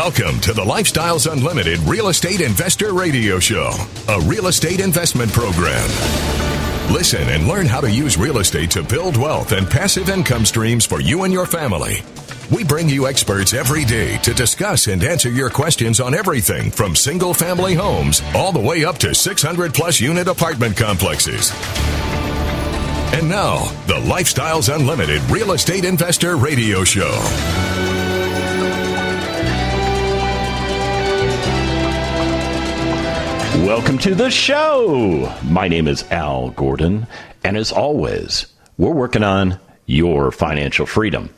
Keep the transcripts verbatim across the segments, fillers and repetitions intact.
Welcome to the Lifestyles Unlimited Real Estate Investor Radio Show, a real estate investment program. Listen and learn how to use real estate to build wealth and passive income streams for you and your family. We bring you experts every day to discuss and answer your questions on everything from single-family homes all the way up to six hundred plus unit apartment complexes. And now, the Lifestyles Unlimited Real Estate Investor Radio Show. Welcome to the show. My name is Al Gordon, and as always, we're working on your financial freedom.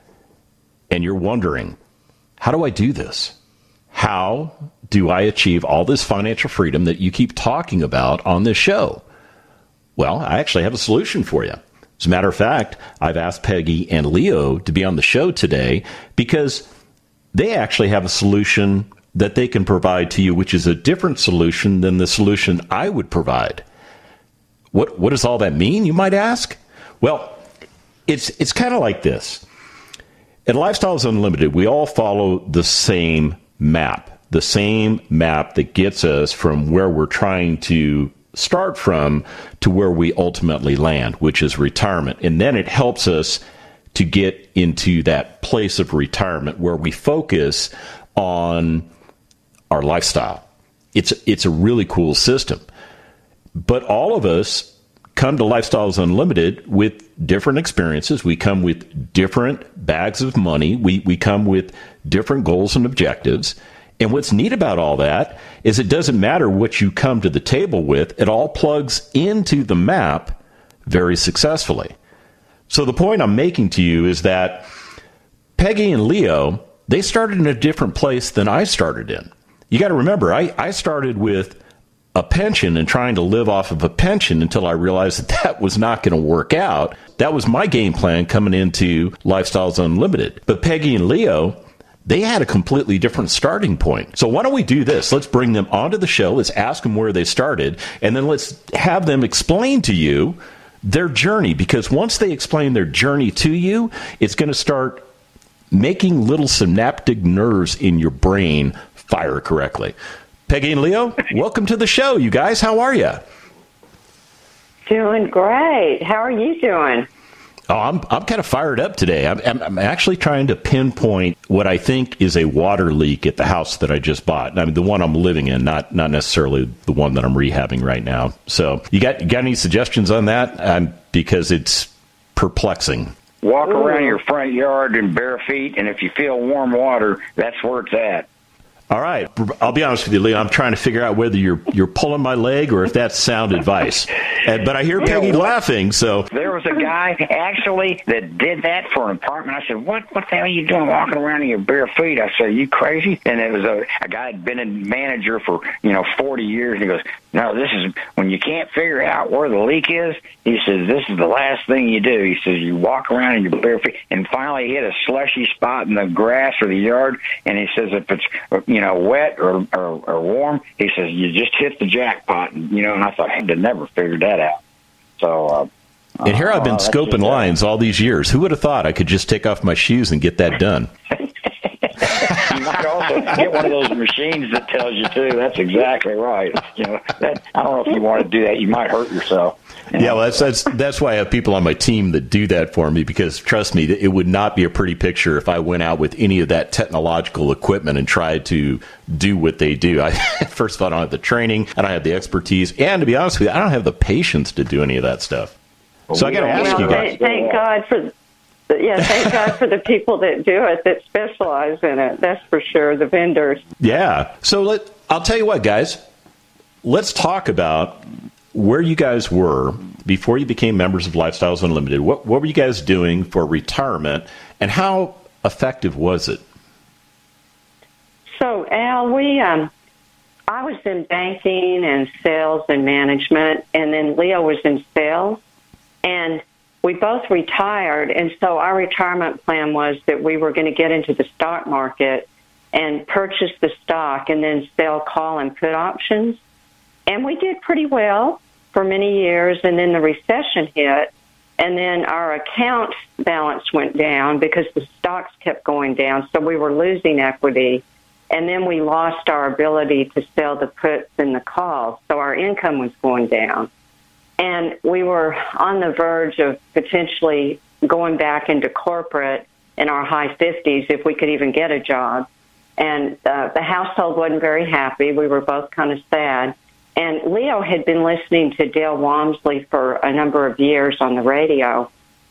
And you're wondering, how do I do this? How do I achieve all this financial freedom that you keep talking about on this show? Well, I actually have a solution for you. As a matter of fact, I've asked Peggy and Leo to be on the show today because they actually have a solution that they can provide to you, which is a different solution than the solution I would provide. What what does all that mean, you might ask? Well, it's it's kind of like this. At Lifestyles Unlimited, we all follow the same map, the same map that gets us from where we're trying to start from to where we ultimately land, which is retirement. And then it helps us to get into that place of retirement where we focus on our lifestyle. It's it's a really cool system. But all of us come to Lifestyles Unlimited with different experiences. We come with different bags of money. We we come with different goals and objectives. And what's neat about all that is it doesn't matter what you come to the table with. It all plugs into the map very successfully. So the point I'm making to you is that Peggy and Leo, they started in a different place than I started in. You got to remember, I, I started with a pension and trying to live off of a pension until I realized that that was not going to work out. That was my game plan coming into Lifestyles Unlimited. But Peggy and Leo, they had a completely different starting point. So why don't we do this? Let's bring them onto the show. Let's ask them where they started. And then let's have them explain to you their journey. Because once they explain their journey to you, it's going to start making little synaptic nerves in your brain fire correctly. Peggy and Leo, welcome to the show, you guys. How are you? Doing great. How are you doing? Oh, I'm I'm kind of fired up today. I'm, I'm, I'm actually trying to pinpoint what I think is a water leak at the house that I just bought. I mean, the one I'm living in, not not necessarily the one that I'm rehabbing right now. So, you got you got any suggestions on that? Um, because it's perplexing. Walk Ooh. around your front yard in bare feet, and if you feel warm water, that's where it's at. All right. I'll be honest with you, Leo. I'm trying to figure out whether you're you're pulling my leg or if that's sound advice. And, but I hear Peggy yeah, laughing, so. There was a guy, actually, that did that for an apartment. I said, what What the hell are you doing walking around in your bare feet? I said, are you crazy? And it was a, a guy had been a manager for, you know, forty years. And he goes, no, this is, when you can't figure out where the leak is, he says, this is the last thing you do. He says, you walk around in your bare feet. And finally he hit a slushy spot in the grass or the yard. And he says, if it's, you know, wet or, or, or warm, he says, you just hit the jackpot. And, you know, and I thought, I'd never figured that out. So, uh, and here I've been uh, scoping lines all these years. Who would have thought I could just take off my shoes and get that done? You might also get one of those machines that tells you too. That's exactly right. You know, that, I don't know if you want to do that. You might hurt yourself. You know? Yeah, well, that's that's that's why I have people on my team that do that for me. Because trust me, it would not be a pretty picture if I went out with any of that technological equipment and tried to do what they do. I first of all, I don't have the training, I don't have the expertise, and to be honest with you, I don't have the patience to do any of that stuff. So I got to ask well, you guys. Thank, thank God for. Yeah, thank God for the people that do it, that specialize in it. That's for sure, the vendors. Yeah. So let, I'll tell you what, guys. Let's talk about where you guys were before you became members of Lifestyles Unlimited. What, what were you guys doing for retirement, and how effective was it? So, Al, we, um, I was in banking and sales and management, and then Leo was in sales. And we both retired, and so our retirement plan was that we were going to get into the stock market and purchase the stock and then sell call and put options. And we did pretty well for many years, and then the recession hit, and then our account balance went down because the stocks kept going down, so we were losing equity. And then we lost our ability to sell the puts and the calls, so our income was going down. And we were on the verge of potentially going back into corporate in our high fifties if we could even get a job. And uh, the household wasn't very happy. We were both kind of sad. And Leo had been listening to Dale Walmsley for a number of years on the radio.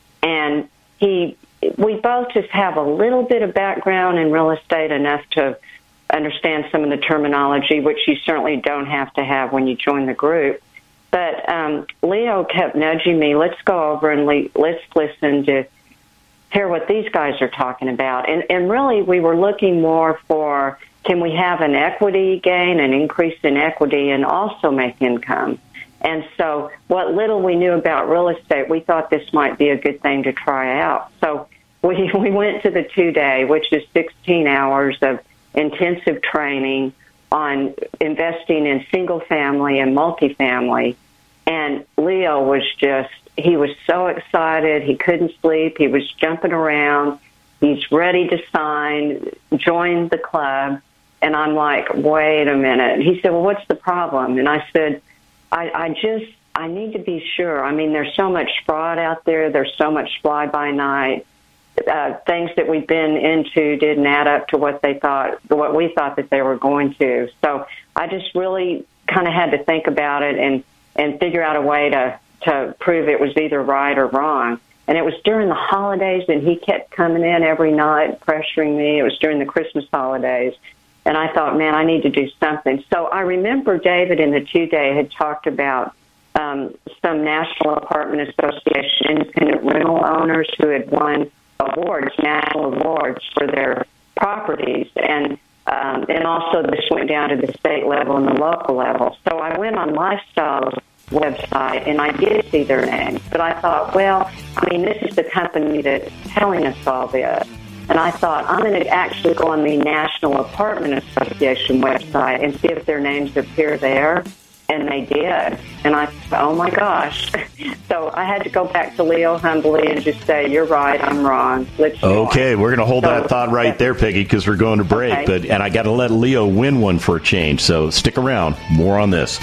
And he, we both just have a little bit of background in real estate, enough to understand some of the terminology, which you certainly don't have to have when you join the group. But um, Leo kept nudging me, let's go over and le- let's listen to hear what these guys are talking about. And, and really, we were looking more for, can we have an equity gain, an increase in equity, and also make income? And so what little we knew about real estate, we thought this might be a good thing to try out. So we, we went to the two-day, which is sixteen hours of intensive training on investing in single-family and multifamily. And Leo was just, he was so excited. He couldn't sleep. He was jumping around. He's ready to sign, join the club. And I'm like, wait a minute. He said, well, what's the problem? And I said, I, I just, I need to be sure. I mean, there's so much fraud out there. There's so much fly-by-night. Uh, things that we've been into didn't add up to what they thought, what we thought that they were going to. So I just really kind of had to think about it and, and figure out a way to, to prove it was either right or wrong. And it was during the holidays, and he kept coming in every night, pressuring me. It was during the Christmas holidays. And I thought, man, I need to do something. So I remember David in the two-day had talked about um, some National Apartment Association independent rental owners who had won awards, national awards for their properties. And um, and also this went down to the state level and the local level. So I went on Lifestyle's website, and I did see their names. But I thought, well, I mean, this is the company that's telling us all this. And I thought, I'm going to actually go on the National Apartment Association website and see if their names appear there. And they did. And I thought, oh, my gosh. So I had to go back to Leo humbly and just say, you're right, I'm wrong. Let's okay, we're going to hold so, that thought right there, Peggy, because we're going to break. Okay. But And I got to let Leo win one for a change. So stick around. More on this.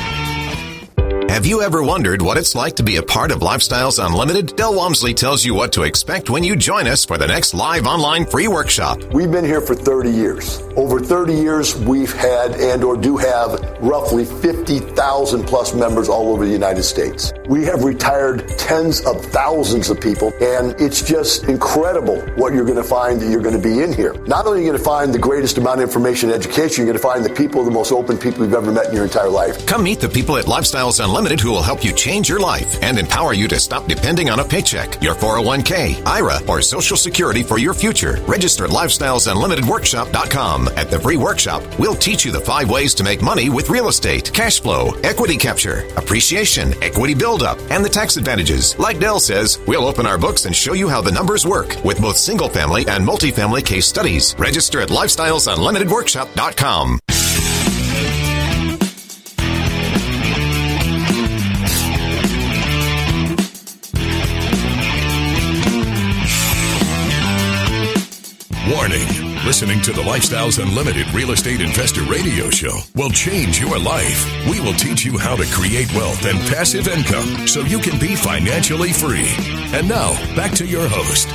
Have you ever wondered what it's like to be a part of Lifestyles Unlimited? Del Walmsley tells you what to expect when you join us for the next live online free workshop. We've been here for thirty years. Over thirty years, we've had and or do have roughly fifty thousand plus members all over the United States. We have retired tens of thousands of people, and it's just incredible what you're going to find that you're going to be in here. Not only are you going to find the greatest amount of information and education, you're going to find the people, the most open people you've ever met in your entire life. Come meet the people at Lifestyles Unlimited who will help you change your life and empower you to stop depending on a paycheck, your four oh one k, I R A, or Social Security for your future. Register at lifestyles unlimited workshop dot com. At the free workshop, we'll teach you the five ways to make money with real estate, cash flow, equity capture, appreciation, equity buildup, and the tax advantages. Like Del says, we'll open our books and show you how the numbers work with both single-family and multifamily case studies. Register at lifestyles unlimited workshop dot com. Warning. Listening to the Lifestyles Unlimited Real Estate Investor Radio Show will change your life. We will teach you how to create wealth and passive income so you can be financially free. And now, back to your host.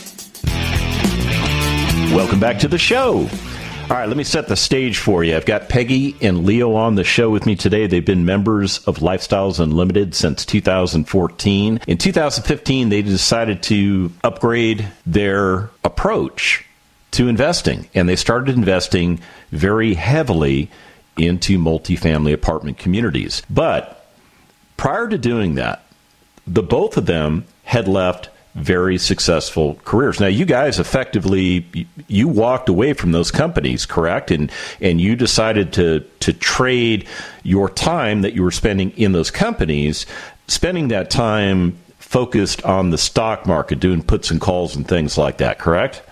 Welcome back to the show. All right, let me set the stage for you. I've got Peggy and Leo on the show with me today. They've been members of Lifestyles Unlimited since two thousand fourteen. In two thousand fifteen, they decided to upgrade their approach to investing, and they started investing very heavily into multifamily apartment communities. But prior to doing that, the both of them had left very successful careers. Now, you guys effectively, you walked away from those companies, correct? And and you decided to to trade your time that you were spending in those companies, spending that time focused on the stock market, doing puts and calls and things like that, correct?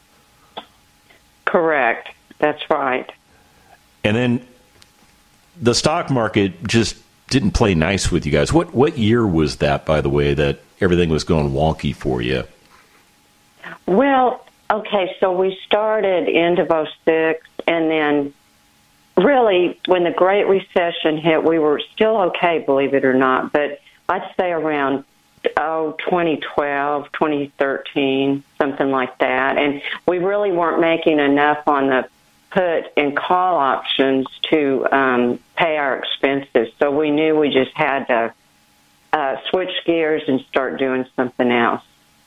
Correct. That's right. And then the stock market just didn't play nice with you guys. What what year was that, by the way, that everything was going wonky for you? Well, okay, so we started end of oh six, and then really when the Great Recession hit, we were still okay, believe it or not, but I'd say around oh, twenty twelve, twenty thirteen, something like that. And we really weren't making enough on the put and call options to um, pay our expenses. So we knew we just had to uh, switch gears and start doing something else.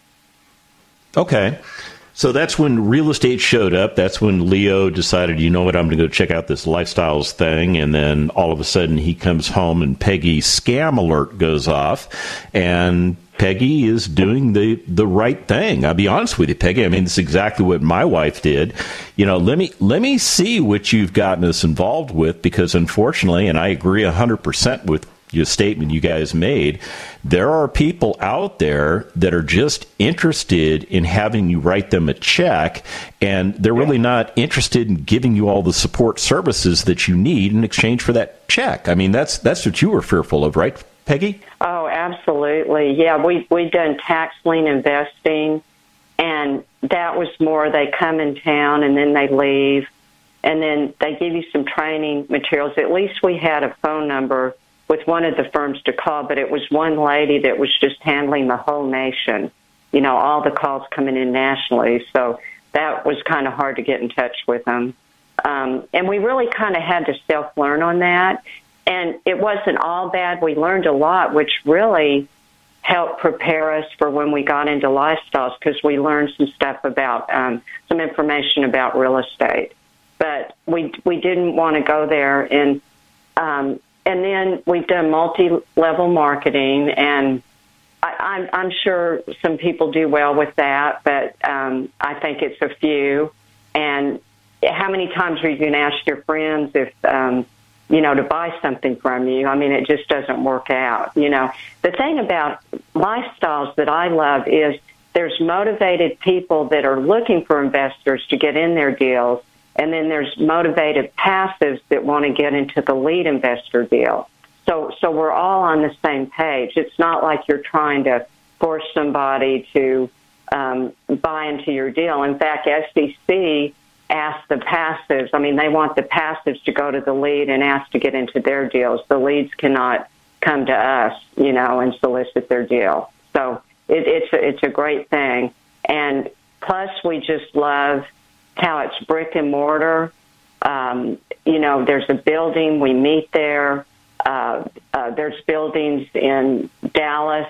Okay. So that's when real estate showed up. That's when Leo decided, you know what, I'm going to go check out this lifestyles thing. And then all of a sudden he comes home and Peggy's scam alert goes off. And Peggy is doing the, the right thing. I'll be honest with you, Peggy. I mean, it's exactly what my wife did. You know, let me let me see what you've gotten us involved with, because unfortunately, and I agree one hundred percent with your statement you guys made, there are people out there that are just interested in having you write them a check, and they're really not interested in giving you all the support services that you need in exchange for that check. I mean, that's that's what you were fearful of, right, Peggy? Oh, absolutely. Yeah, we, we've done tax lien investing, and that was more they come in town and then they leave, and then they give you some training materials. At least we had a phone number with one of the firms to call, but it was one lady that was just handling the whole nation, you know, all the calls coming in nationally. So that was kind of hard to get in touch with them. Um, and we really kind of had to self-learn on that. And it wasn't all bad. We learned a lot, which really helped prepare us for when we got into lifestyles, because we learned some stuff about, um, some information about real estate. But we we didn't want to go there. And um, and then we've done multi-level marketing, and I, I'm, I'm sure some people do well with that, but um, I think it's a few. And how many times are you going to ask your friends if, um, you know, to buy something from you? I mean, it just doesn't work out, you know. The thing about lifestyles that I love is there's motivated people that are looking for investors to get in their deals, and then there's motivated passives that want to get into the lead investor deal. So so we're all on the same page. It's not like you're trying to force somebody to um, buy into your deal. In fact, S E C asked the passives, I mean, they want the passives to go to the lead and ask to get into their deals. The leads cannot come to us, you know, and solicit their deal. So it, it's, a, it's a great thing. And plus, we just love how it's brick and mortar. Um, you know, there's a building, we meet there. Uh, uh, there's buildings in Dallas,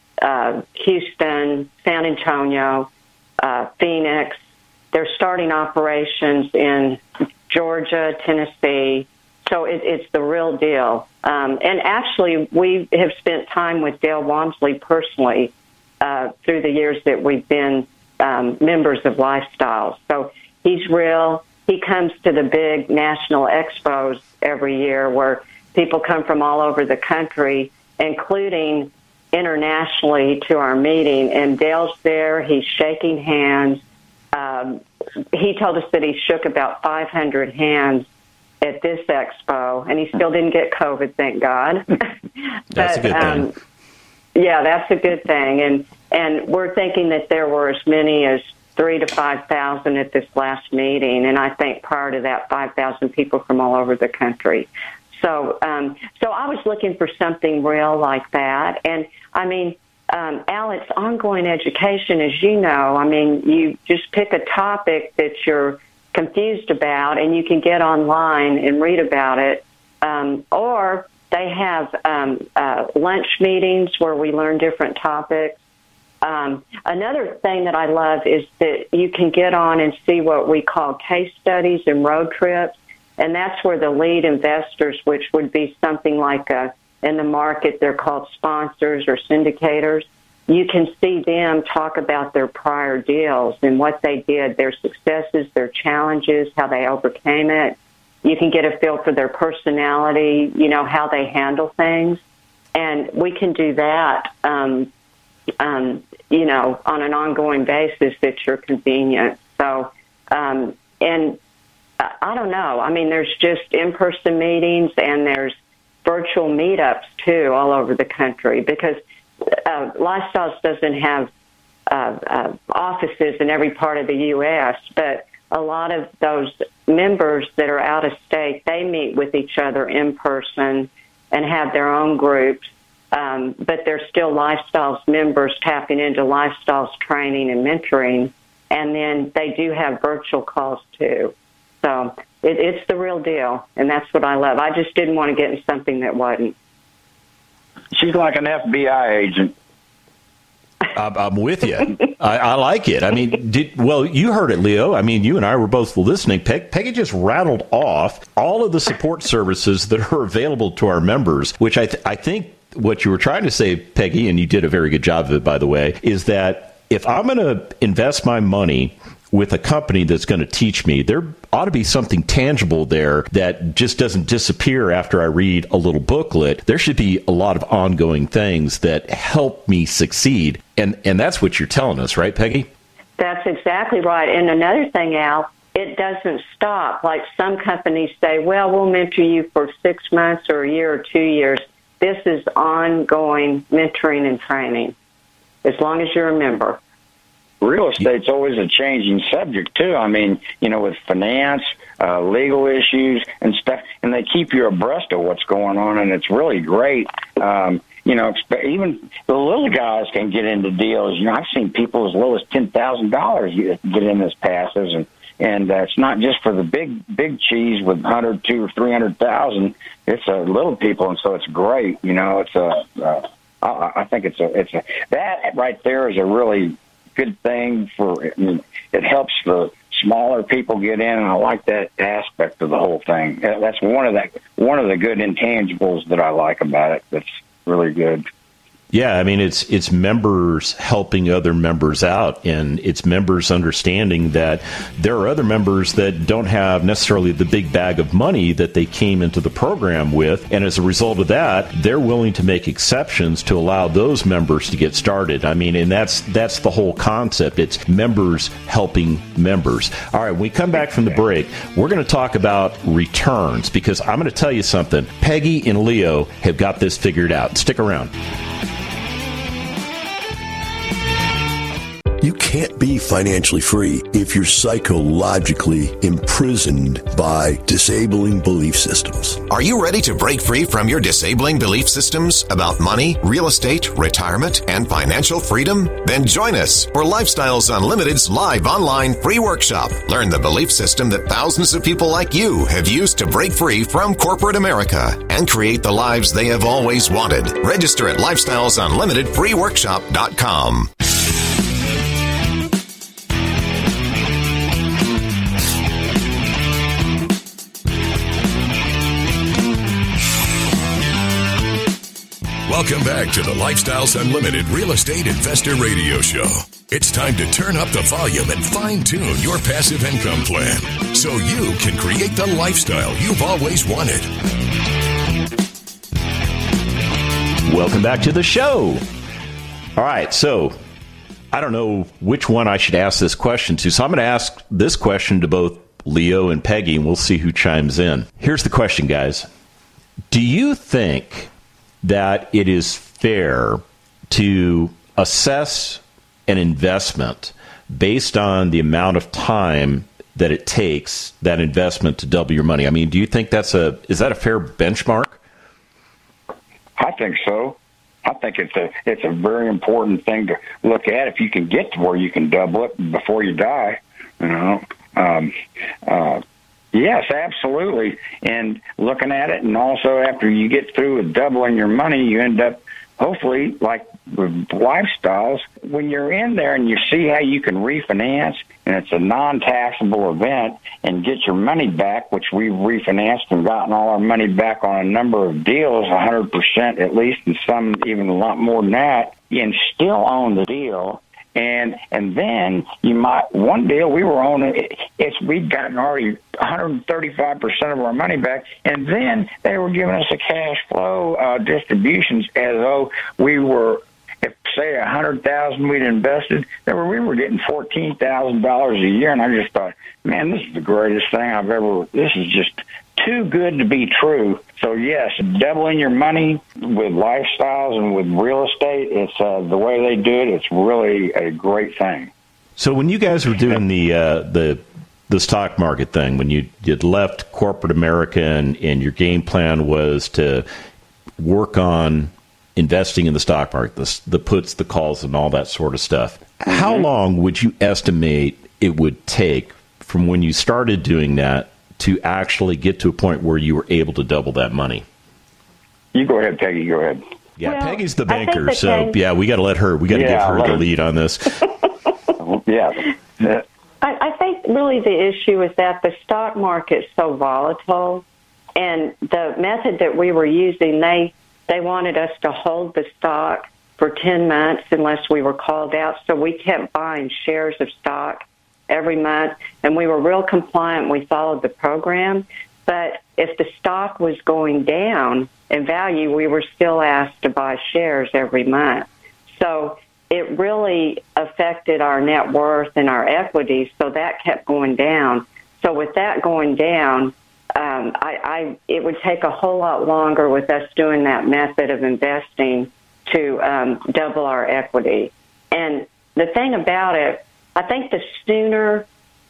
uh, Houston, San Antonio, uh, Phoenix. They're starting operations in Georgia, Tennessee. So it, it's the real deal. Um, and actually, we have spent time with Dale Walmsley personally uh, through the years that we've been um, members of Lifestyles. So he's real. He comes to the big national expos every year where people come from all over the country, including internationally, to our meeting. And Dale's there. He's shaking hands. Um, he told us that he shook about five hundred hands at this expo, and he still didn't get COVID, thank God. but, that's a good um, thing. Yeah, that's a good thing. And and we're thinking that there were as many as three to five thousand at this last meeting, and I think prior to that, five thousand people from all over the country. So, um, so I was looking for something real like that, and I mean, um, Al, it's ongoing education, as you know. I mean, you just pick a topic that you're confused about, and you can get online and read about it, um, or they have um, uh, lunch meetings where we learn different topics. Um, another thing that I love is that you can get on and see what we call case studies and road trips, and that's where the lead investors, which would be something like a, in the market, they're called sponsors or syndicators. You can see them talk about their prior deals and what they did, their successes, their challenges, how they overcame it. You can get a feel for their personality, you know, how they handle things. And we can do that, um, um, you know, on an ongoing basis at your convenience. So, um, and I don't know. I mean, there's just in-person meetings and there's virtual meetups, too, all over the country because uh, Lifestyles doesn't have uh, uh, offices in every part of the U S, but a lot of those members that are out of state, they meet with each other in person and have their own groups, um, but they're still Lifestyles members tapping into Lifestyles training and mentoring, and then they do have virtual calls too. So it, it's the real deal, and that's what I love. I just didn't want to get in something that wasn't. She's like an F B I agent. I'm with you. I, I like it. I mean, did, well, you heard it, Leo. I mean, you and I were both listening. Peg, Peggy just rattled off all of the support services that are available to our members, which I, th- I think what you were trying to say, Peggy, and you did a very good job of it, by the way, is that if I'm going to invest my money with a company that's going to teach me, there ought to be something tangible there that just doesn't disappear after I read a little booklet. There should be a lot of ongoing things that help me succeed. And and that's what you're telling us, right, Peggy? That's exactly right. And another thing, Al, it doesn't stop. Like some companies say, well, we'll mentor you for six months or a year or two years. This is ongoing mentoring and training, as long as you're a member. Real estate's always a changing subject, too. I mean, you know, with finance, uh, legal issues and stuff, and they keep you abreast of what's going on, and it's really great. Um, you know, even the little guys can get into deals. You know, I've seen people as low as ten thousand dollars get in as passives, and, and uh, it's not just for the big big cheese with one hundred, two or three hundred thousand. It's uh, little people, and so it's great. You know, it's a, uh, I, I think it's a, it's a, that right there is a really good thing for, I mean, it helps the smaller people get in, and I like that aspect of the whole thing. That's one of the, one of the good intangibles that I like about it. That's really good. Yeah, I mean, it's it's members helping other members out, and it's members understanding that there are other members that don't have necessarily the big bag of money that they came into the program with, and as a result of that, they're willing to make exceptions to allow those members to get started. I mean, and that's that's the whole concept. It's members helping members. All right, when we come back from the break, we're going to talk about returns, because I'm going to tell you something. Peggy and Leo have got this figured out. Stick around. You can't be financially free if you're psychologically imprisoned by disabling belief systems. Are you ready to break free from your disabling belief systems about money, real estate, retirement, and financial freedom? Then join us for Lifestyles Unlimited's live online free workshop. Learn the belief system that thousands of people like you have used to break free from corporate America and create the lives they have always wanted. Register at lifestyles unlimited free workshop dot com. Welcome back to the Lifestyles Unlimited Real Estate Investor Radio Show. It's time to turn up the volume and fine-tune your passive income plan so you can create the lifestyle you've always wanted. Welcome back to the show. All right, so I don't know which one I should ask this question to, so I'm going to ask this question to both Leo and Peggy, and we'll see who chimes in. Here's the question, guys. Do you think that it is fair to assess an investment based on the amount of time that it takes that investment to double your money? I mean, do you think that's a, is that a fair benchmark? I think so. I think it's a, it's a very important thing to look at. If you can get to where you can double it before you die, you know, um, uh, yes, absolutely. And looking at it, and also after you get through with doubling your money, you end up, hopefully, like with Lifestyles, when you're in there and you see how you can refinance, and it's a non-taxable event, and get your money back, which we've refinanced and gotten all our money back on a number of deals, one hundred percent at least, and some even a lot more than that, and still own the deal. And and then you might, one deal we were on, it, it's we'd gotten already one hundred thirty-five percent of our money back, and then they were giving us a cash flow uh, distributions as though we were, if say one hundred thousand dollars we'd invested, they were, we were getting fourteen thousand dollars a year, and I just thought, man, this is the greatest thing I've ever, this is just too good to be true. So, yes, doubling your money with lifestyles and with real estate, it's uh, the way they do it, it's really a great thing. So when you guys were doing the uh, the the stock market thing, when you you'd left corporate America and, and your game plan was to work on investing in the stock market, the, the puts, the calls, and all that sort of stuff, mm-hmm. how long would you estimate it would take from when you started doing that to actually get to a point where you were able to double that money? You go ahead, Peggy. Go ahead. Yeah, well, Peggy's the banker, the so thing, yeah, we got to let her. We got to yeah, give her the lead on this. yeah. I, I think really the issue is that the stock market's so volatile, and the method that we were using, they they wanted us to hold the stock for ten months unless we were called out. So we kept buying shares of stock every month, and we were real compliant. We followed the program. But if the stock was going down in value, we were still asked to buy shares every month. So it really affected our net worth and our equity, so that kept going down. So with that going down, um, I, I it would take a whole lot longer with us doing that method of investing to um, double our equity. And the thing about it, I think the sooner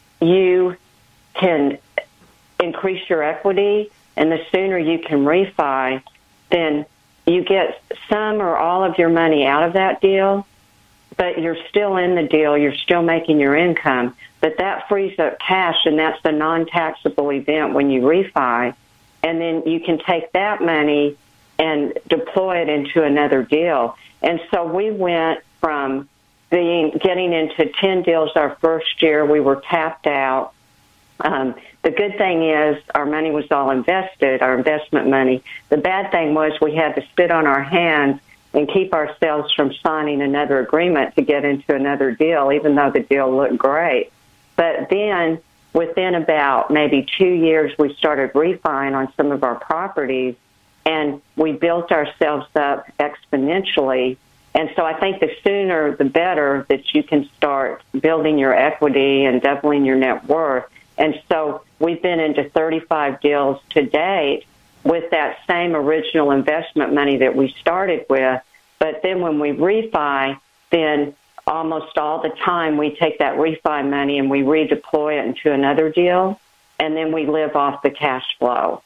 you can increase your equity and the sooner you can refi, then you get some or all of your money out of that deal, but you're still in the deal, you're still making your income. But that frees up cash, and that's a non-taxable event when you refi. And then you can take that money and deploy it into another deal. And so we went from being getting into ten deals our first year. We were tapped out. Um, the good thing is our money was all invested, our investment money. The bad thing was we had to sit on our hands and keep ourselves from signing another agreement to get into another deal, even though the deal looked great. But then within about maybe two years, we started refining on some of our properties, and we built ourselves up exponentially. And so I think the sooner the better that you can start building your equity and doubling your net worth. And so we've been into thirty-five deals to date with that same original investment money that we started with. But then when we refi, then almost all the time we take that refi money and we redeploy it into another deal, and then we live off the cash flow.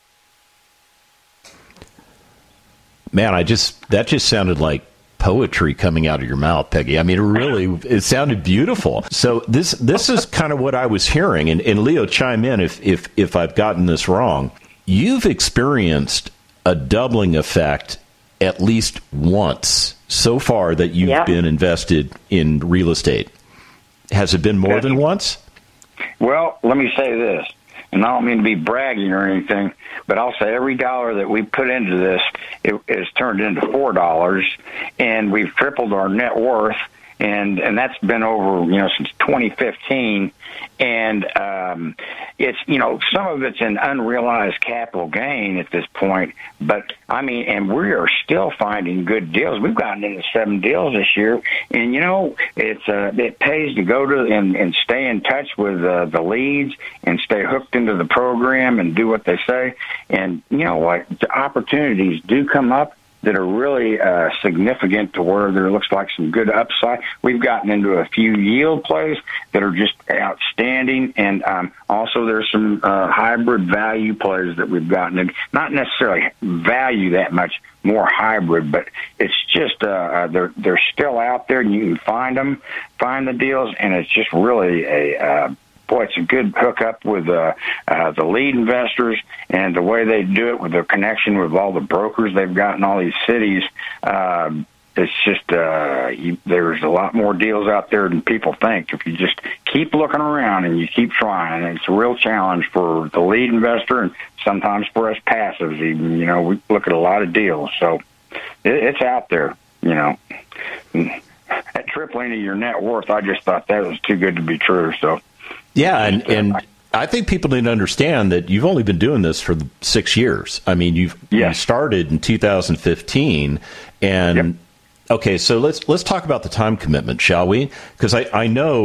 Man, I just that just sounded like poetry coming out of your mouth, Peggy. I mean, it really, it sounded beautiful. So this this is kind of what I was hearing. And, and Leo, chime in if, if, if I've gotten this wrong. You've experienced a doubling effect at least once so far that you've yep. been invested in real estate. Has it been more than once? Well, let me say this. And I don't mean to be bragging or anything, but I'll say every dollar that we put into this, it is turned into four dollars, and we've tripled our net worth, and and that's been over, you know, since twenty fifteen. And um, it's, you know, some of it's an unrealized capital gain at this point, but I mean, and we are still finding good deals. We've gotten into seven deals this year, and you know, it's uh, it pays to go to and, and stay in touch with uh, the leads and stay hooked into the program and do what they say. And you know what, the opportunities do come up that are really uh, significant to where there looks like some good upside. We've gotten into a few yield plays that are just outstanding, and um, also there's some uh, hybrid value plays that we've gotten in. Not necessarily value that much, more hybrid, but it's just uh, they're they're still out there, and you can find them, find the deals, and it's just really a uh, boy, it's a good hookup with uh, uh, the lead investors, and the way they do it with their connection with all the brokers they've got in all these cities. Um, it's just uh, you, there's a lot more deals out there than people think. If you just keep looking around and you keep trying, and it's a real challenge for the lead investor and sometimes for us passives. Even, you know, we look at a lot of deals, so it, it's out there. You know, at tripling of your net worth, I just thought that was too good to be true. So. Yeah, and, and I think people need to understand that you've only been doing this for six years. I mean, you've yeah. you started in two thousand fifteen, and yep. okay, so let's let's talk about the time commitment, shall we? Because I, I know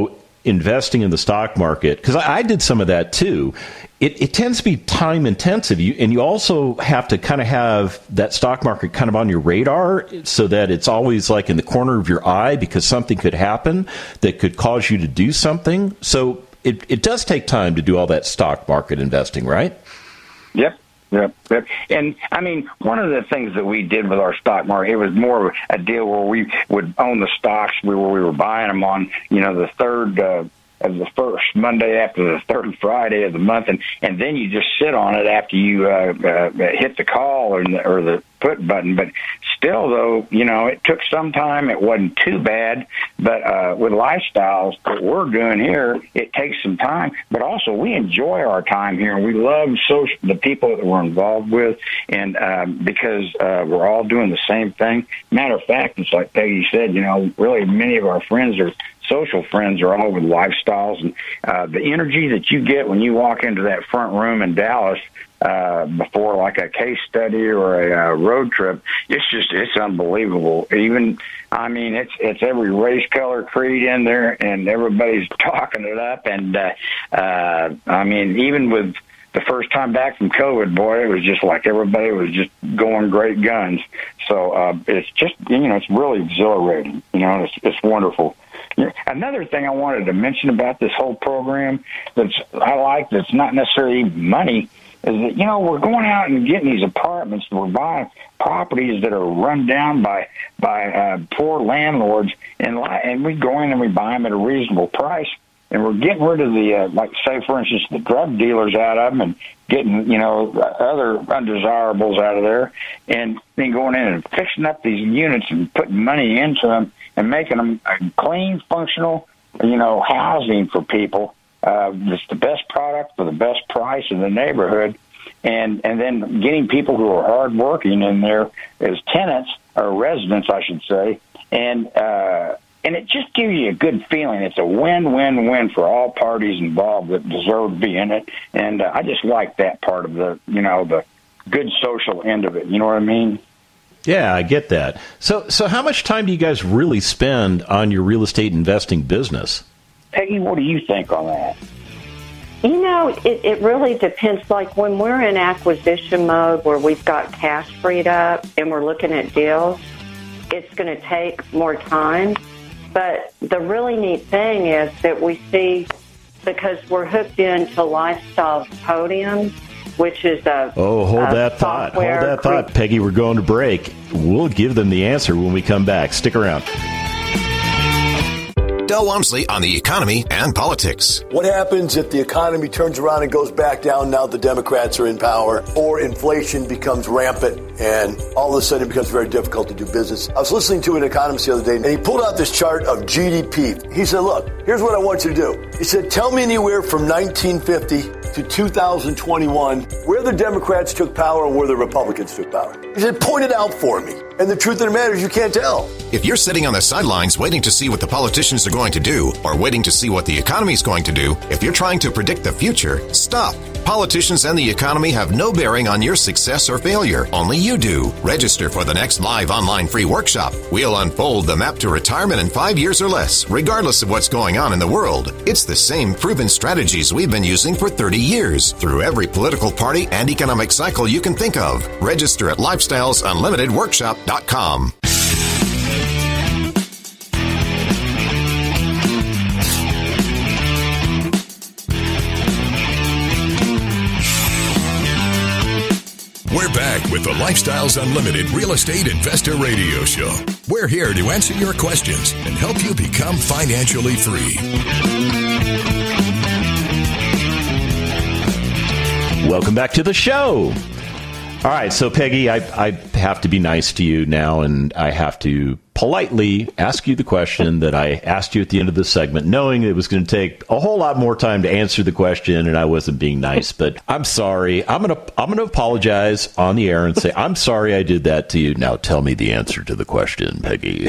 investing in the stock market, because I, I did some of that too, it, it tends to be time intensive. You, and you also have to kind of have that stock market kind of on your radar so that it's always like in the corner of your eye, because something could happen that could cause you to do something. So it, it does take time to do all that stock market investing, right? Yep. Yep, yep. And, I mean, one of the things that we did with our stock market, it was more of a deal where we would own the stocks where we were buying them on, you know, the third uh, of the first Monday after the third Friday of the month, and, and then you just sit on it after you uh, uh, hit the call or the, or the put button. But still, though, you know, it took some time. It wasn't too bad. But uh, with lifestyles that we're doing here, it takes some time. But also, we enjoy our time here, and we love social, the people that we're involved with, and um, because uh, we're all doing the same thing. Matter of fact, it's like Peggy said, you know, really many of our friends are social friends are all with lifestyles, and uh, the energy that you get when you walk into that front room in Dallas uh, before like a case study or a uh, road trip, it's just, it's unbelievable. Even, I mean, it's, it's every race, color, creed in there, and everybody's talking it up. And, uh, uh, I mean, even with the first time back from COVID, boy, it was just like everybody was just going great guns. So, uh, it's just, you know, it's really exhilarating. You know, it's, it's wonderful. Another thing I wanted to mention about this whole program that's I like that's not necessarily money is that, you know, we're going out and getting these apartments. We're buying properties that are run down by by uh, poor landlords, and and we go in and we buy them at a reasonable price. And we're getting rid of the, uh, like, say, for instance, the drug dealers out of them and getting, you know, other undesirables out of there, and then going in and fixing up these units and putting money into them and making them a clean, functional, you know, housing for people. Uh, it's the best product for the best price in the neighborhood. And, and then getting people who are hardworking in there as tenants, or residents, I should say, and, uh, And it just gives you a good feeling. It's a win-win-win for all parties involved that deserve to be in it. And uh, I just like that part of the, you know, the good social end of it. You know what I mean? Yeah, I get that. So, so how much time do you guys really spend on your real estate investing business? Peggy, what do you think on that? You know, it, it really depends. Like when we're in acquisition mode where we've got cash freed up and we're looking at deals, it's going to take more time. But the really neat thing is that we see, because we're hooked into Lifestyles Podium, which is a Oh, hold a that thought. Hold that thought, cre- Peggy. We're going to break. We'll give them the answer when we come back. Stick around. Del Walmsley on the economy and politics. What happens if the economy turns around and goes back down now the Democrats are in power, or inflation becomes rampant and all of a sudden it becomes very difficult to do business? I was listening to an economist the other day, and he pulled out this chart of G D P. He said, look, here's what I want you to do. He said, tell me anywhere from nineteen fifty to two thousand twenty-one where the Democrats took power and where the Republicans took power. He said, point it out for me. And the truth of the matter is you can't tell. If you're sitting on the sidelines waiting to see what the politicians are going to do, or waiting to see what the economy is going to do, if you're trying to predict the future, stop. Politicians and the economy have no bearing on your success or failure. Only you do. Register for the next live online free workshop. We'll unfold the map to retirement in five years or less, regardless of what's going on in the world. It's the same proven strategies we've been using for thirty years, through every political party and economic cycle you can think of. Register at lifestyles unlimited workshop dot com. We're back with the Lifestyles Unlimited Real Estate Investor Radio Show. We're here to answer your questions and help you become financially free. Welcome back to the show. All right, so Peggy, I, I have to be nice to you now, and I have to politely ask you the question that I asked you at the end of the segment, knowing it was going to take a whole lot more time to answer the question, and I wasn't being nice. But I'm sorry. I'm gonna I'm gonna apologize on the air and say I'm sorry I did that to you. Now tell me the answer to the question, Peggy.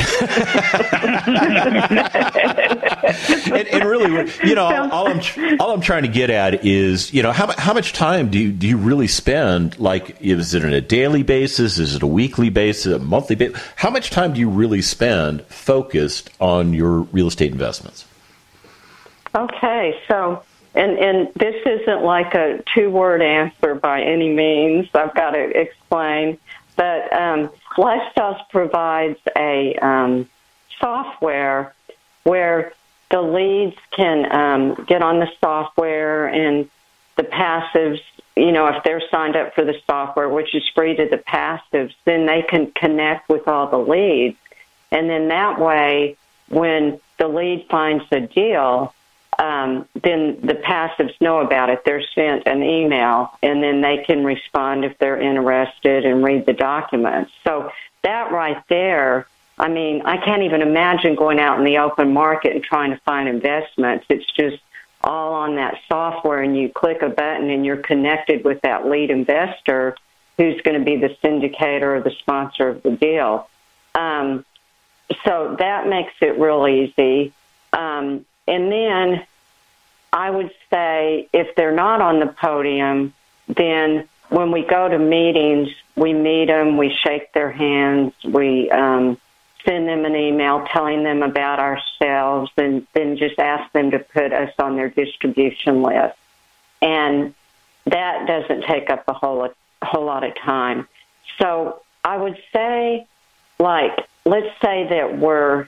and, and really, you know, all, all I'm all I'm trying to get at is, you know, how how much time do you do you really spend? Like, is it on a daily basis? Is it a weekly basis? A monthly basis? How much time do you really spend focused on your real estate investments? Okay, so, and, and this isn't like a two-word answer by any means. I've got to explain. But um, Lifestyles provides a um, software where the leads can um, get on the software, and the passives, you know, if they're signed up for the software, which is free to the passives, then they can connect with all the leads. And then that way, when the lead finds a deal, um, then the passives know about it. They're sent an email, and then they can respond if they're interested and read the documents. So that right there, I mean, I can't even imagine going out in the open market and trying to find investments. It's just all on that software, and you click a button and you're connected with that lead investor who's going to be the syndicator or the sponsor of the deal. Um, so that makes it real easy. Um, and then I would say if they're not on the podium, then when we go to meetings, we meet them, we shake their hands, we um, send them an email telling them about ourselves, and then just ask them to put us on their distribution list. And that doesn't take up a whole, a whole lot of time. So I would say, like, let's say that we're,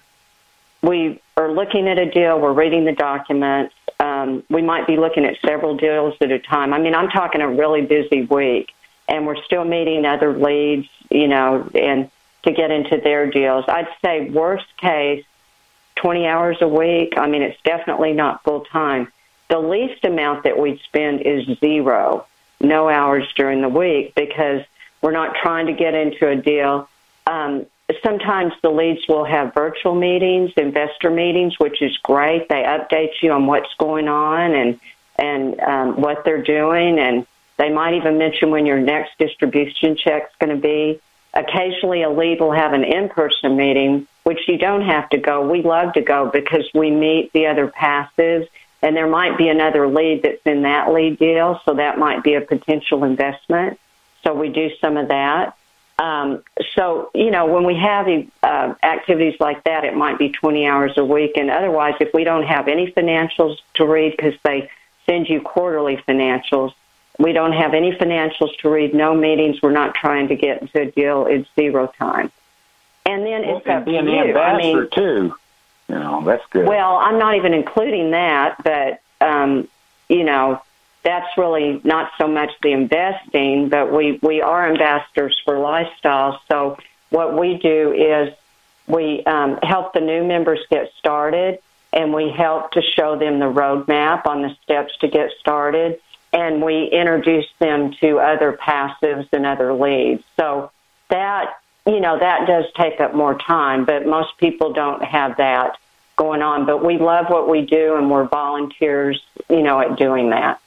we are looking at a deal, we're reading the documents, um, we might be looking at several deals at a time. I mean, I'm talking a really busy week, and we're still meeting other leads, you know, and to get into their deals. I'd say worst case, twenty hours a week. I mean, it's definitely not full time. The least amount that we'd spend is zero, no hours during the week, because we're not trying to get into a deal. Um, sometimes the leads will have virtual meetings, investor meetings, which is great. They update you on what's going on and, and um, what they're doing, and they might even mention when your next distribution check's going to be. Occasionally a lead will have an in-person meeting, which you don't have to go. We love to go because we meet the other passives, and there might be another lead that's in that lead deal, so that might be a potential investment. So we do some of that. Um, so, you know, when we have uh, activities like that, it might be twenty hours a week. And otherwise, if we don't have any financials to read because they send you quarterly financials, we don't have any financials to read, no meetings, we're not trying to get into a deal, it's zero time. And then well, it's up to you. The ambassador, I mean, too. You know, that's good. Well, I'm not even including that, but, um, you know, that's really not so much the investing, but we, we are ambassadors for Lifestyles. So what we do is we um, help the new members get started, and we help to show them the roadmap on the steps to get started, and we introduce them to other passives and other leads. So that, you know, that does take up more time, but most people don't have that going on. But we love what we do, and we're volunteers, you know, at doing that.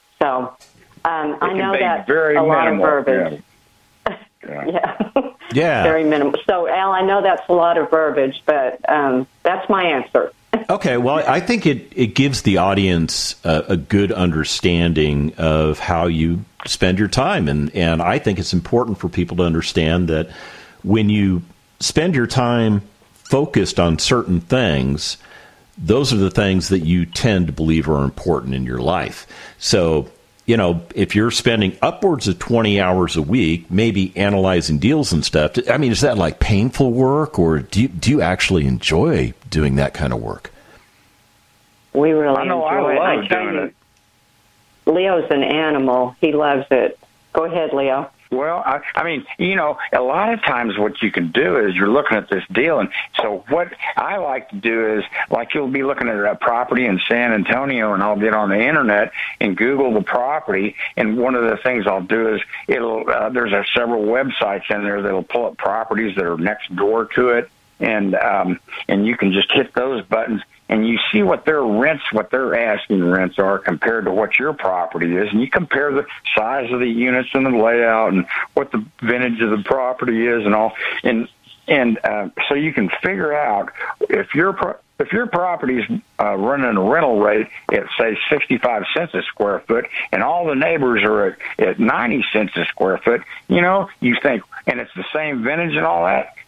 So um, I know that's very a lot minimal. of verbiage. Yeah. yeah. Yeah. Very minimal. So, Al, I know that's a lot of verbiage, but um, that's my answer. Okay, well, I think it, it gives the audience a, a good understanding of how you spend your time. And, and I think it's important for people to understand that when you spend your time focused on certain things, those are the things that you tend to believe are important in your life. So, you know, if you're spending upwards of twenty hours a week, maybe analyzing deals and stuff, I mean, is that like painful work, or do you, do you actually enjoy doing that kind of work? We really I know enjoy I it. love I tell doing you, it. Leo's an animal. He loves it. Go ahead, Leo. Well, I, I mean, you know, a lot of times what you can do is you're looking at this deal, and so what I like to do is, like, you'll be looking at a property in San Antonio, and I'll get on the internet and Google the property, and one of the things I'll do is it'll uh, there's a, several websites in there that'll pull up properties that are next door to it, and um, and you can just hit those buttons, and you see what their rents, what their asking rents are compared to what your property is, and you compare the size of the units and the layout and what the vintage of the property is and all, and and uh, so you can figure out if your pro- if your property's uh, running a rental rate at, say, sixty-five cents a square foot, and all the neighbors are at, at ninety cents a square foot, you know, you think, and it's the same vintage and all that,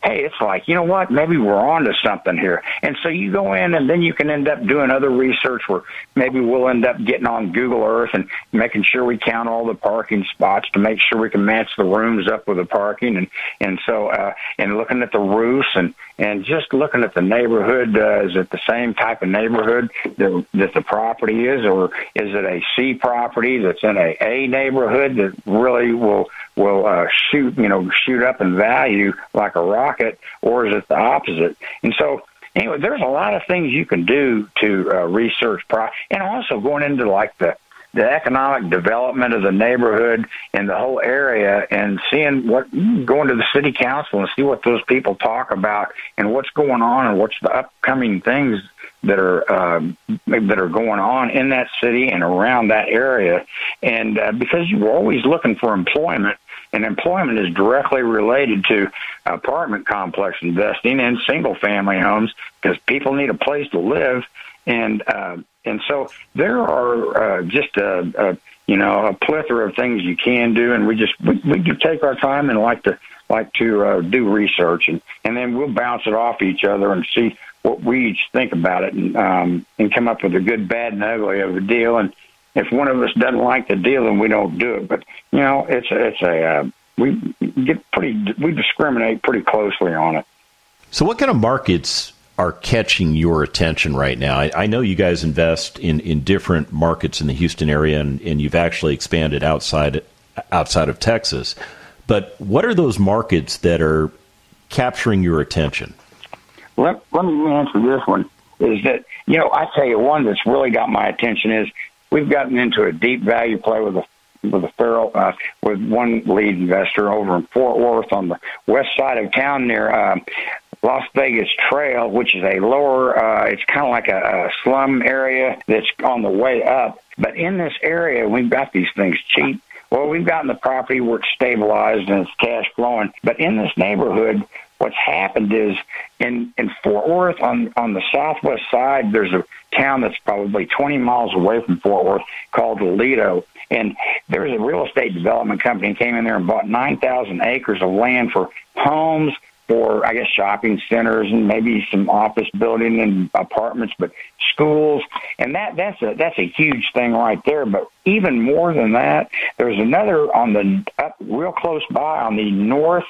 hey, it's like, you know what, maybe we're on to something here. And so you go in, and then you can end up doing other research where maybe we'll end up getting on Google Earth and making sure we count all the parking spots to make sure we can match the rooms up with the parking. And, and so, uh, and looking at the roofs and, and just looking at the neighborhood, uh, is it the same type of neighborhood that, that the property is, or is it a C property that's in a A neighborhood that really will will uh, shoot, you know, shoot up in value like a rocket, or is it the opposite? And so, anyway, there's a lot of things you can do to uh, research, pro- and also going into like the the economic development of the neighborhood and the whole area, and seeing what, going to the city council and see what those people talk about and what's going on and what's the upcoming things that are um, that are going on in that city and around that area. And uh, because you're always looking for employment, and employment is directly related to apartment complex investing and single-family homes, because people need a place to live. And uh, and so there are uh, just a, a you know a plethora of things you can do, and we just we, we do take our time and like to like to uh, do research, and, and then we'll bounce it off each other and see what we each think about it, and um, and come up with a good, bad, and ugly of a deal. And if one of us doesn't like the deal, then we don't do it. But you know, it's a, it's a uh, we get pretty we discriminate pretty closely on it. So, what kind of markets are catching your attention right now? I, I know you guys invest in, in different markets in the Houston area, and, and you've actually expanded outside outside of Texas. But what are those markets that are capturing your attention? Let, let me answer this one. Is that, you know, I tell you, one that's really got my attention is we've gotten into a deep value play with a with a feral, uh, with one lead investor over in Fort Worth on the west side of town near uh, Las Vegas Trail, which is a lower, uh, it's kind of like a, a slum area that's on the way up. But in this area, we've got these things cheap. Well, we've gotten the property where it's stabilized and it's cash flowing. But in this neighborhood, what's happened is in, in Fort Worth on, on the southwest side, there's a town that's probably twenty miles away from Fort Worth called Toledo. And there's a real estate development company came in there and bought nine thousand acres of land for homes, for, I guess, shopping centers and maybe some office building and apartments, but schools. And that that's a that's a huge thing right there. But even more than that, there's another on the up real close by on the north.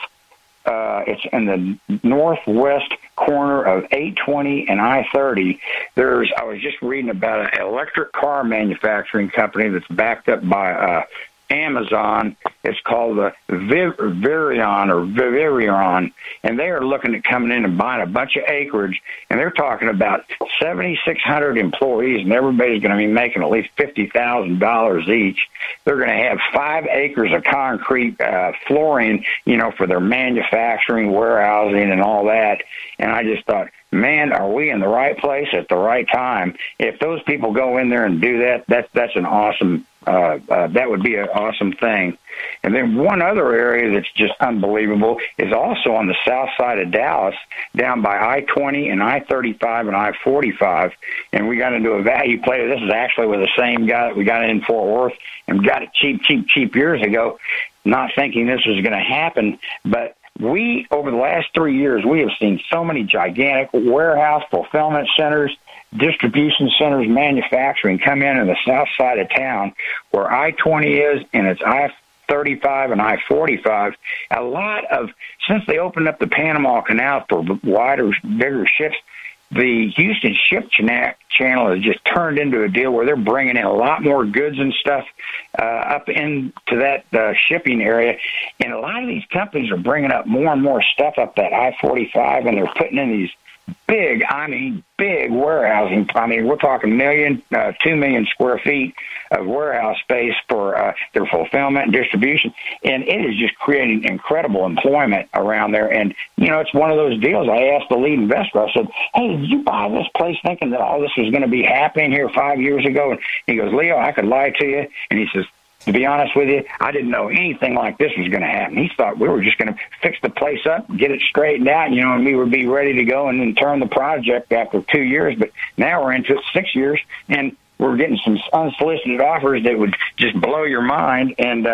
Uh, it's in the northwest corner of eight twenty and I thirty. There's, I was just reading about an electric car manufacturing company that's backed up by uh, Amazon. It's called the Viv- Virion or Virion, and they are looking at coming in and buying a bunch of acreage, and they're talking about seventy-six hundred employees, and everybody's going to be making at least fifty thousand dollars each. They're going to have five acres of concrete uh, flooring, you know, for their manufacturing, warehousing, and all that. And I just thought, man, are we in the right place at the right time? If those people go in there and do that, that's that's an awesome. Uh, uh, that would be an awesome thing. And then one other area that's just unbelievable is also on the south side of Dallas, down by I twenty and I thirty-five and I forty-five. And we got into a value play. This is actually with the same guy that we got in Fort Worth and got it cheap, cheap, cheap years ago, not thinking this was going to happen. But we, over the last three years, we have seen so many gigantic warehouse fulfillment centers, distribution centers, manufacturing come in on the south side of town where I twenty is, and it's I thirty-five and I forty-five. A lot of, since they opened up the Panama Canal for wider, bigger ships, the Houston Ship Channel has just turned into a deal where they're bringing in a lot more goods and stuff uh, up into that uh, shipping area. And a lot of these companies are bringing up more and more stuff up that I forty-five, and they're putting in these big, I mean, big warehousing. I mean, we're talking million, uh, two million square feet of warehouse space for uh, their fulfillment and distribution. And it is just creating incredible employment around there. And, you know, it's one of those deals. I asked the lead investor, I said, hey, did you buy this place thinking that all this was going to be happening here five years ago? And he goes, Leo, I could lie to you. And he says, to be honest with you, I didn't know anything like this was going to happen. He thought we were just going to fix the place up, get it straightened out, you know, and we would be ready to go and then turn the project after two years. But now we're into it six years, and we're getting some unsolicited offers that would just blow your mind. And um,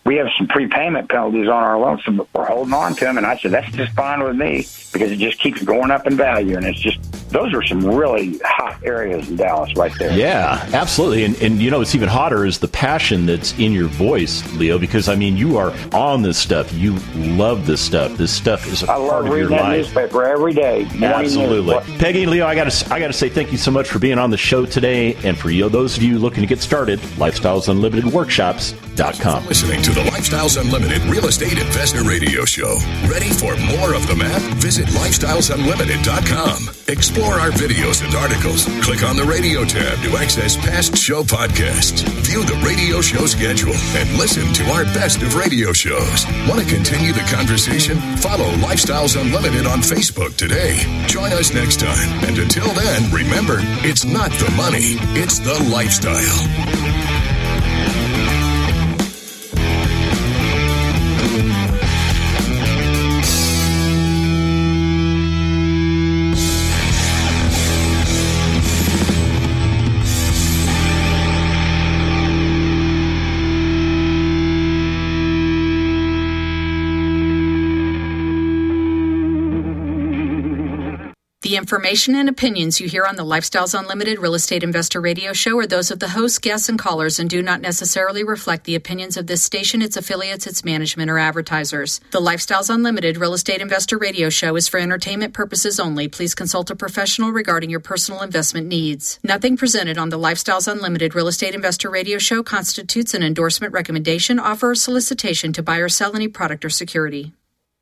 we have some prepayment penalties on our loans, but we're holding on to them. And I said, that's just fine with me because it just keeps going up in value. And it's just, those are some really hot areas in Dallas right there. Yeah, absolutely. And, and you know, what's even hotter is the passion that's in your voice, Leo, because, I mean, you are on this stuff. You love this stuff. This stuff is a I part love of your reading that life. newspaper every day. Absolutely. Peggy and Leo, I got to I got to say thank you so much for being on the show today. And for you, those of you looking to get started, Lifestyles Unlimited Workshops dot com. Listening to the Lifestyles Unlimited Real Estate Investor Radio Show. Ready for more of the map? Visit lifestyles unlimited dot com. Explore our videos and articles. Click on the radio tab to access past show podcasts. View the radio show schedule and listen to our best of radio shows. Want to continue the conversation? Follow Lifestyles Unlimited on Facebook today. Join us next time. And until then, remember, it's not the money, it's the lifestyle. The information and opinions you hear on the Lifestyles Unlimited Real Estate Investor Radio Show are those of the hosts, guests, and callers and do not necessarily reflect the opinions of this station, its affiliates, its management, or advertisers. The Lifestyles Unlimited Real Estate Investor Radio Show is for entertainment purposes only. Please consult a professional regarding your personal investment needs. Nothing presented on the Lifestyles Unlimited Real Estate Investor Radio Show constitutes an endorsement, recommendation, offer, or solicitation to buy or sell any product or security.